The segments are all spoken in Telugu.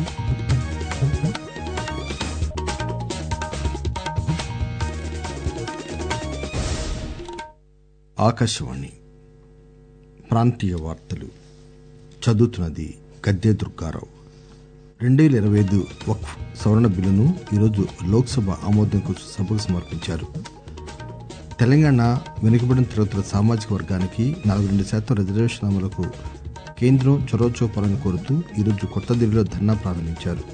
ఆకాశవాణి ప్రాంతీయ వార్తలు చదువుతున్నది గద్దె దుర్గారావు. 2025 వక్ఫ్ సవరణ బిల్లును ఈరోజు లోక్సభ ఆమోదం కోసం సభకు సమర్పించారు. తెలంగాణ వెనుకబడిన తరగతుల సామాజిక వర్గానికి 42% రిజర్వేషన్ అమలుకు కేంద్రం చొరవ చూపాలని కోరుతూ ఈరోజు కొత్త ఢిల్లీలో ధర్నా ప్రారంభించారు.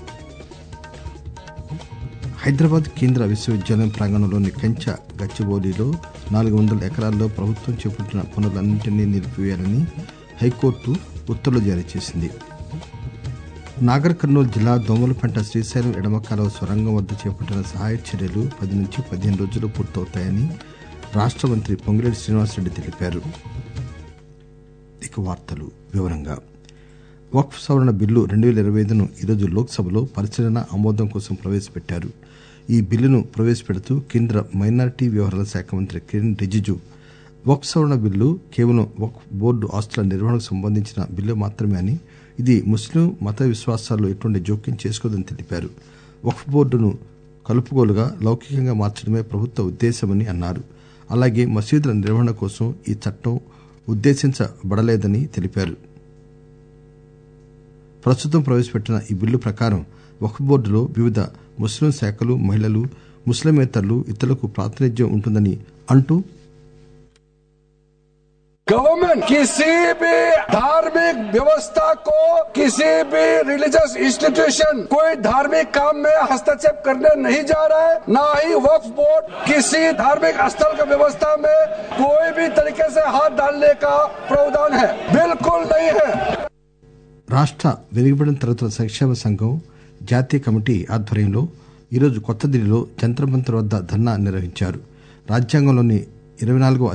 హైదరాబాద్ కేంద్ర విశ్వవిద్యాలయం ప్రాంగణంలోని కంచ గచ్చిబౌలిలో 400 ఎకరాల్లో ప్రభుత్వం చేపట్టిన పనులన్నింటినీ నిలిపివేయాలని హైకోర్టు ఉత్తర్వులు జారీ చేసింది. నాగర్ కర్నూలు జిల్లా దోమలపెంట శ్రీశైలం ఎడమకాలువ సొరంగం వద్ద చేపట్టిన సహాయ చర్యలు 10 నుంచి 15 రోజుల్లో పూర్తవుతాయని రాష్ట్ర మంత్రి పొంగులేటి శ్రీనివాసరెడ్డి తెలిపారు. ఇక వార్తలు వివరంగా. వక్ఫ్ సవరణ బిల్లు 2025ను ఈరోజు లోక్సభలో పరిశీలన ఆమోదం కోసం ప్రవేశపెట్టారు. ఈ బిల్లును ప్రవేశపెడుతూ కేంద్ర మైనారిటీ వ్యవహారాల శాఖ మంత్రి కిరణ్ రిజిజు వక్ఫ్ సవరణ బిల్లు కేవలం వక్ఫ్ బోర్డు ఆస్తుల నిర్వహణకు సంబంధించిన బిల్లు మాత్రమే అని, ఇది ముస్లిం మత విశ్వాసాల్లో ఎటువంటి జోక్యం చేసుకోదని తెలిపారు. వక్ఫ్ బోర్డును కలుపుగోలుగా లౌకికంగా మార్చడమే ప్రభుత్వ ఉద్దేశమని అన్నారు. అలాగే మసీదుల నిర్వహణ కోసం ఈ చట్టం ఉద్దేశించబడలేదని తెలిపారు. ప్రస్తుతం ప్రవేశపెట్టిన ఈ బిల్లు ప్రకారం వక్ఫ్ బోర్డులో వివిధ ముస్లిం శాఖలు, మహిళలు, ముస్లిమేతరులు, ఇతరులకు ప్రాతినిధ్యం ఉంటుందని అంటూ, गवर्नमेंट किसी भी धार्मिक व्यवस्था को, किसी भी रिलीजियस इंस्टीट्यूशन कोई धार्मिक काम में हस्तक्षेप करने नहीं जा रहा है. ना ही वक्फ बोर्ड किसी धार्मिक स्थल की व्यवस्था में कोई भी तरीके से हाथ डालने का प्रावधान है, बिल्कुल नहीं है. రాష్ట్ర వెనుకబడిన తరగతుల సంక్షేమ సంఘం జాతీయ కమిటీ ఆధ్వర్యంలో ఈరోజు కొత్త ఢిల్లీలో జంతర్ మంతర్ వద్ద ధర్నా నిర్వహించారు. రాజ్యాంగంలోని 24వ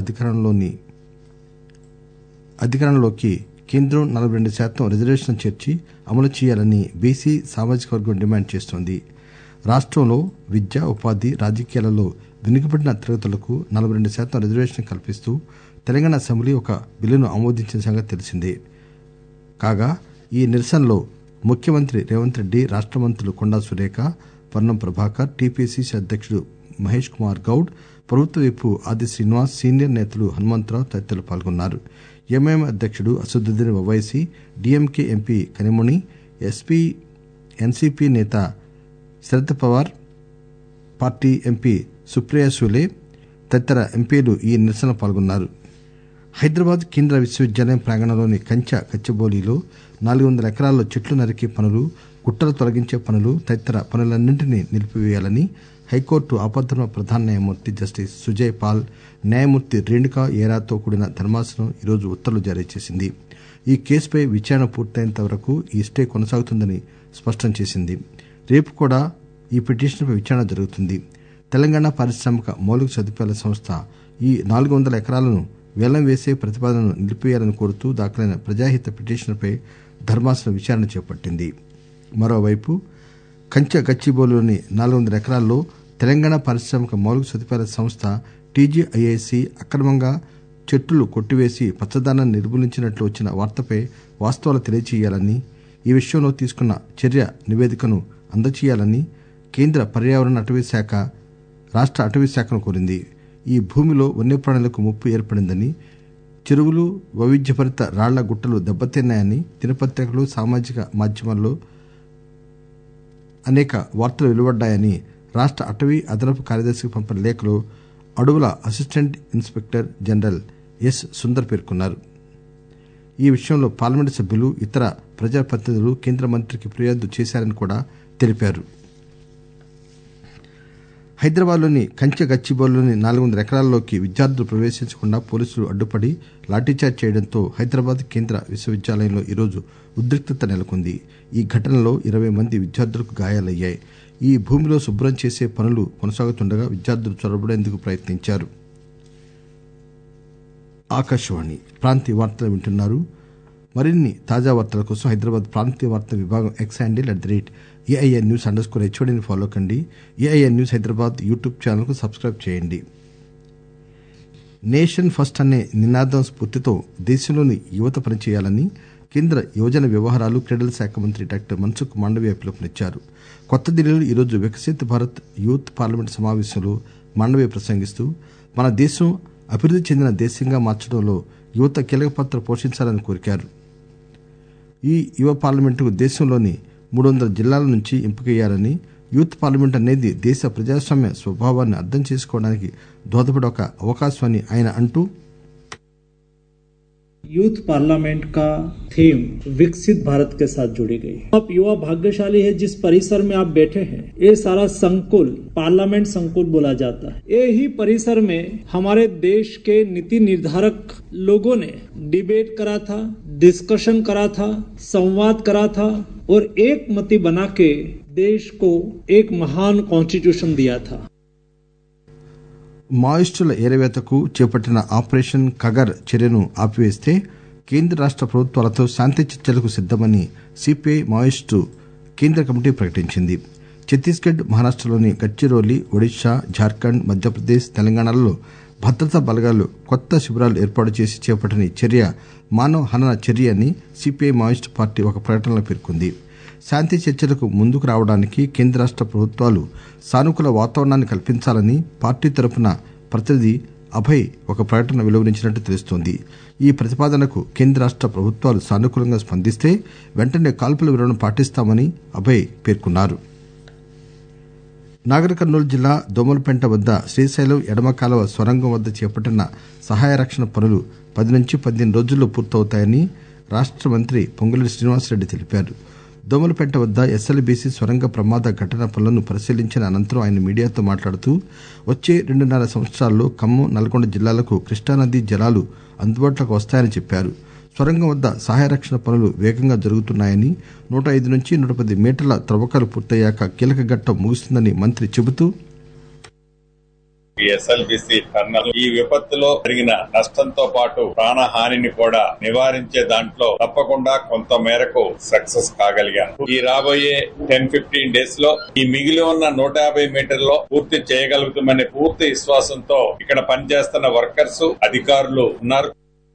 అధికరణలోకి కేంద్రం 42% రిజర్వేషన్ చేర్చి అమలు చేయాలని బీసీ సామాజిక వర్గం డిమాండ్ చేస్తోంది. రాష్ట్రంలో విద్య, ఉపాధి, రాజకీయాలలో వెనుకబడిన తరగతులకు 42% రిజర్వేషన్ కల్పిస్తూ తెలంగాణ అసెంబ్లీ ఒక బిల్లును ఆమోదించిన సంగతి తెలిసిందే. కాగా ఈ నిరసనలో ముఖ్యమంత్రి రేవంత్ రెడ్డి, రాష్ట్ర మంత్రులు కొండా సురేఖ, పొన్నం ప్రభాకర్, టీపీసీసీ అధ్యక్షుడు మహేష్ కుమార్ గౌడ్, ప్రభుత్వ విప్ ఆది శ్రీనివాస్, సీనియర్ నేతలు హనుమంతరావు తదితరులు పాల్గొన్నారు. ఎంఐఎం అధ్యక్షుడు Asaduddin Owaisi, DMK MP Kanimozhi, NCP నేత శరద్ పవార్, పార్టీ ఎంపీ సుప్రియా సూలే తదితర ఎంపీలు ఈ నిరసనలో పాల్గొన్నారు. హైదరాబాద్ కేంద్ర విశ్వవిద్యాలయం ప్రాంగణంలోని కంచ గచ్చిబౌలిలో 400 ఎకరాల్లో చెట్లు నరికే పనులు, గుట్టలు తొలగించే పనులు తదితర పనులన్నింటినీ నిలిపివేయాలని హైకోర్టు ఆపద్ధర్మ ప్రధాన న్యాయమూర్తి జస్టిస్ సుజయ్ పాల్, న్యాయమూర్తి రేణుకా ఏరాతో కూడిన ధర్మాసనం ఈరోజు ఉత్తర్వులు జారీ చేసింది. ఈ కేసుపై విచారణ పూర్తయ్యేంత వరకు ఈ స్టే కొనసాగుతుందని స్పష్టం చేసింది. రేపు కూడా ఈ పిటిషన్పై విచారణ జరుగుతుంది. తెలంగాణ పారిశ్రామిక మౌలిక సదుపాయాల సంస్థ ఈ 400 ఎకరాలను వేలం వేసే ప్రతిపాదనను నిలిపివేయాలని కోరుతూ దాఖలైన ప్రజాహిత పిటిషన్పై ధర్మాసనం విచారణ చేపట్టింది. మరోవైపు కంచ గచ్చిబౌలిలోని 400 ఎకరాల్లో తెలంగాణ పారిశ్రామిక మౌలిక సదుపాయాల సంస్థ టీజీఐఐసి అక్రమంగా చెట్లు కొట్టివేసి పచ్చదనాన్ని నిర్మూలించినట్లు వచ్చిన వార్తపై వాస్తవాలు తెలియజేయాలని, ఈ విషయంలో తీసుకున్న చర్య నివేదికను అందజేయాలని కేంద్ర పర్యావరణ అటవీ శాఖ రాష్ట్ర అటవీ శాఖను కోరింది. ఈ భూమిలో వన్యప్రాణులకు ముప్పు ఏర్పడిందని, చెరువులు, వైవిధ్యభరిత రాళ్ల గుట్టలు దెబ్బతిన్నాయని దినపత్రికలు, సామాజిక మాధ్యమాల్లో అనేక వార్తలు వెలువడ్డాయని రాష్ట్ర అటవీ అదనపు కార్యదర్శికి పంపిన లేఖలో అడవుల assistant inspector general S Sundar పేర్కొన్నారు. ఈ విషయంలో పార్లమెంటు సభ్యులు, ఇతర ప్రజాప్రతినిధులు కేంద్ర మంత్రికి ఫిర్యాదు చేశారని కూడా తెలిపారు. హైదరాబాద్లోని కంచె గచ్చిబౌలిలోని 400 ఎకరాల్లోకి విద్యార్థులు ప్రవేశించకుండా పోలీసులు అడ్డుపడి లాఠీచార్జ్ చేయడంతో హైదరాబాద్ కేంద్ర విశ్వవిద్యాలయంలో ఈరోజు ఉద్రిక్తత నెలకొంది. ఈ ఘటనలో 20 మంది విద్యార్థులకు గాయాలయ్యాయి. ఈ భూమిలో శుభ్రం చేసే పనులు కొనసాగుతుండగా విద్యార్థులు చొరబడేందుకు ప్రయత్నించారు. ఆకాశవాణి ప్రాంతీయ వార్తలు వింటున్నారు. మరిన్ని తాజా వార్తల కోసం హైదరాబాద్ ప్రాంతీయ వార్తా విభాగం ఎక్స్ హ్యాండిల్ @AIN News_HODని ఫాలో కండి. AIN News Hyderabad YouTube channel కు సబ్స్క్రైబ్ చేయండి. నేషన్ ఫస్ట్ అనే నినాదం స్ఫూర్తితో దేశంలోని యువత పనిచేయాలని కేంద్ర యువజన వ్యవహారాలు క్రీడల శాఖ మంత్రి డాక్టర్ మన్సుఖ్ మాండవీయ పిలుపునిచ్చారు. కొత్త ఢిల్లీలో ఈరోజు వికసిత్ భారత్ యూత్ పార్లమెంట్ సమావేశంలో మాండవీయ ప్రసంగిస్తూ మన దేశం అభివృద్ది చెందిన దేశంగా మార్చడంలో యువత కీలక పాత్ర పోషించాలని కోరారు. ఈ యువ పార్లమెంటుకు దేశంలోని 300 జిల్లాల నుంచి ఎంపికయ్యారని, యూత్ పార్లమెంట్ అనేది దేశ ప్రజాస్వామ్య స్వభావాన్ని అర్థం చేసుకోవడానికి దోహదపడే ఒక అవకాశం అని ఆయన అంటూ, यूथ पार्लियामेंट का थीम विकसित भारत के साथ जुड़ी गई है। आप युवा भाग्यशाली है जिस परिसर में आप बैठे हैं। ये सारा संकुल पार्लियामेंट संकुल बोला जाता है। ये ही परिसर में हमारे देश के नीति निर्धारक लोगों ने डिबेट करा था, डिस्कशन करा था, संवाद करा था और एक मति बना के देश को एक महान कॉन्स्टिट्यूशन दिया था। మావోయిస్టుల ఏరివేతకు చేపట్టిన ఆపరేషన్ కగర్ చర్యను ఆపివేస్తే కేంద్ర రాష్ట ప్రభుత్వాలతో శాంతి చర్చలకు సిద్దమని సిపిఐ మావోయిస్టు కేంద్ర కమిటీ ప్రకటించింది. ఛత్తీస్గఢ్, మహారాష్టలోని గడ్చిరోలి, ఒడిశా, జార్ఖండ్, మధ్యప్రదేశ్, తెలంగాణలలో భద్రతా బలగాలు కొత్త శిబిరాలు ఏర్పాటు చేసి చేపట్టిన ఈ చర్య మానవ హనన చర్య అని సిపిఐ మావోయిస్టు పార్టీ ఒక ప్రకటనలో పేర్కొంది. శాంతి చర్చలకు ముందుకు రావడానికి కేంద్ర రాష్ట ప్రభుత్వాలు సానుకూల వాతావరణాన్ని కల్పించాలని పార్టీ తరఫున ప్రతినిధి అభయ్ ఒక ప్రకటన వెలువరించినట్టు తెలుస్తోంది. ఈ ప్రతిపాదనకు కేంద్ర రాష్ట ప్రభుత్వాలు సానుకూలంగా స్పందిస్తే వెంటనే కాల్పుల విరమణ పాటిస్తామని అభయ్ పేర్కొన్నారు. నాగర్ కర్నూలు జిల్లా దోమలపెంట వద్ద శ్రీశైలం ఎడమ కాలువ సొరంగం వద్ద చేపట్టిన సహాయ రక్షణ పనులు 10 నుంచి 15 రోజుల్లో పూర్తవుతాయని రాష్ట మంత్రి పొంగులేటి శ్రీనివాసరెడ్డి తెలిపారు. దోమలపేట వద్ద ఎస్ఎల్బీసీ సొరంగ ప్రమాద ఘటన పనులను పరిశీలించిన అనంతరం ఆయన మీడియాతో మాట్లాడుతూ వచ్చే 2.5 సంవత్సరాల్లో ఖమ్మం, నల్గొండ జిల్లాలకు కృష్ణానదీ జలాలు అందుబాటులోకి వస్తాయని చెప్పారు. సొరంగం వద్ద సహాయ రక్షణ పనులు వేగంగా జరుగుతున్నాయని, 105 నుంచి 110 మీటర్ల త్రవ్వకాలు పూర్తయ్యాక కీలక ఘట్టం ముగుస్తుందని మంత్రి చెబుతూ, ఎస్ఎల్బిసి టన్నల్ ఈ విపత్తులో జరిగిన నష్టంతో పాటు ప్రాణహానిని కూడా నివారించే దాంట్లో తప్పకుండా కొంత మేరకు సక్సెస్ కాగలిగాను. ఈ రాబోయే 10-15 డేస్ లో ఈ మిగిలి ఉన్న 150 మీటర్లో పూర్తి చేయగలుగుతామనే పూర్తి విశ్వాసంతో ఇక్కడ పనిచేస్తున్న వర్కర్స్, అధికారులు ఉన్నారు.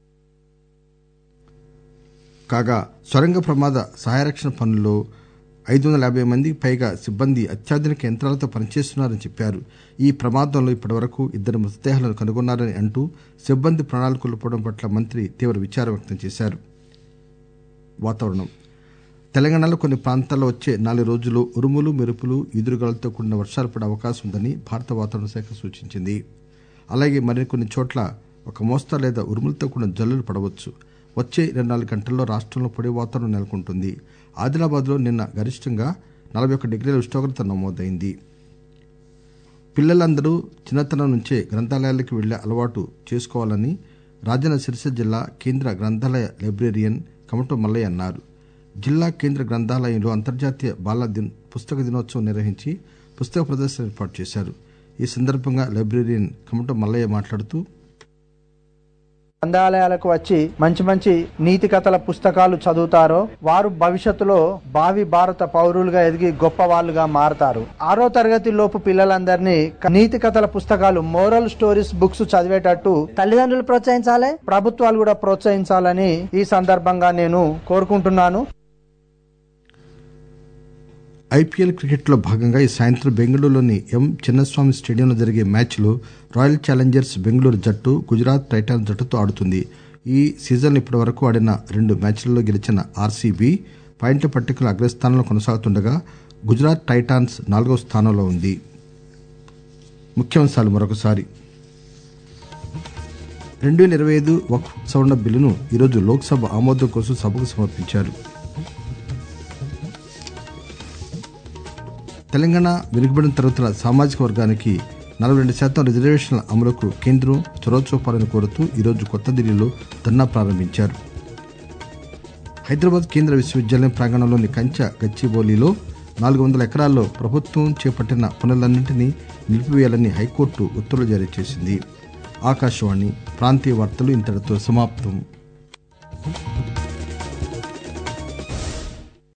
కాగా సొరంగ ప్రమాద సహాయ రక్షణ పనుల్లో 550 మందికి పైగా సిబ్బంది అత్యాధునిక యంత్రాలతో పనిచేస్తున్నారని చెప్పారు. ఈ ప్రమాదంలో ఇప్పటివరకు 2 మృతదేహాలను కనుగొన్నారని అంటూ సిబ్బంది ప్రాణాలు కోల్పోవడం పట్ల మంత్రి తీవ్ర విచారం వ్యక్తం చేశారు. వాతావరణం. తెలంగాణలో కొన్ని ప్రాంతాల్లో వచ్చే 4 రోజుల్లో ఉరుములు, మెరుపులు, ఈదురుగాలులతో కూడిన వర్షాలు పడే అవకాశం ఉందని భారత వాతావరణ శాఖ సూచించింది. అలాగే మరికొన్ని చోట్ల ఒక మోస్తరు లేదా ఉరుములతో కూడిన జల్లులు పడవచ్చు. వచ్చే 24 గంటల్లో రాష్టంలో పొడి వాతావరణం నెలకొంటుంది. ఆదిలాబాద్ లో నిన్న గరిష్టంగా 41 డిగ్రీల ఉష్ణోగ్రత నమోదైంది. పిల్లలందరూ చిన్నతనం నుంచే గ్రంథాలయాలకు వెళ్లే అలవాటు చేసుకోవాలని రాజన్న సిరిసిల్ల జిల్లా కేంద్ర గ్రంథాలయ లైబ్రేరియన్ కమటం మల్లయ్య అన్నారు. జిల్లా కేంద్ర గ్రంథాలయంలో అంతర్జాతీయ బాల పుస్తక దినోత్సవం నిర్వహించి పుస్తక ప్రదర్శన ఏర్పాటు చేశారు. ఈ సందర్భంగా లైబ్రేరియన్ కమటం మల్లయ్య మాట్లాడుతూ, గ్రంథాలయాలకు వచ్చి మంచి మంచి నీతి కథల పుస్తకాలు చదువుతారో వారు భవిష్యత్తులో భావి భారత పౌరులుగా ఎదిగి గొప్ప వాళ్ళుగా మారతారు. 6వ తరగతి లోపు పిల్లలందరినీ నీతి కథల పుస్తకాలు, మోరల్ స్టోరీస్ బుక్స్ చదివేటట్టు తల్లిదండ్రులు ప్రోత్సహించాలి, ప్రభుత్వాలు కూడా ప్రోత్సహించాలని ఈ సందర్భంగా నేను కోరుకుంటున్నాను. ఐపీఎల్ క్రికెట్లో భాగంగా ఈ సాయంత్రం బెంగళూరులోని ఎం చిన్నస్వామి స్టేడియంలో జరిగే మ్యాచ్లో రాయల్ ఛాలెంజర్స్ బెంగళూరు జట్టు గుజరాత్ టైటాన్స్ జట్టుతో ఆడుతుంది. ఈ సీజన్లో ఇప్పటి వరకు ఆడిన 2 మ్యాచ్లలో గెలిచిన ఆర్సీబీ పాయింట్ల పట్టికలో అగ్రస్థానంలో కొనసాగుతుండగా గుజరాత్ టైటాన్స్ 4వ స్థానంలో ఉంది. ముఖ్యాంశాలు మరొకసారి. 2025 వక్ఫ్ సవరణ బిల్లును ఈరోజు లోక్సభ ఆమోదం కోసం సభకు సమర్పించారు. తెలంగాణ వెనుకబడిన తరగతుల సామాజిక వర్గానికి 42% రిజర్వేషన్ల అమలుకు కేంద్రం చొరవ చూపాలని కోరుతూ ఈరోజు కొత్త ఢిల్లీలో ధర్నా ప్రారంభించారు. హైదరాబాద్ కేంద్ర విశ్వవిద్యాలయం ప్రాంగణంలోని కంచ గచ్చిబౌలిలో 400 ఎకరాల్లో ప్రభుత్వం చేపట్టిన పనులన్నింటినీ నిలిపివేయాలని హైకోర్టు ఉత్తర్వులు జారీ చేసింది. ఆకాశవాణి ప్రాంతీయ వార్తలు ఇంతటితో సమాప్తం.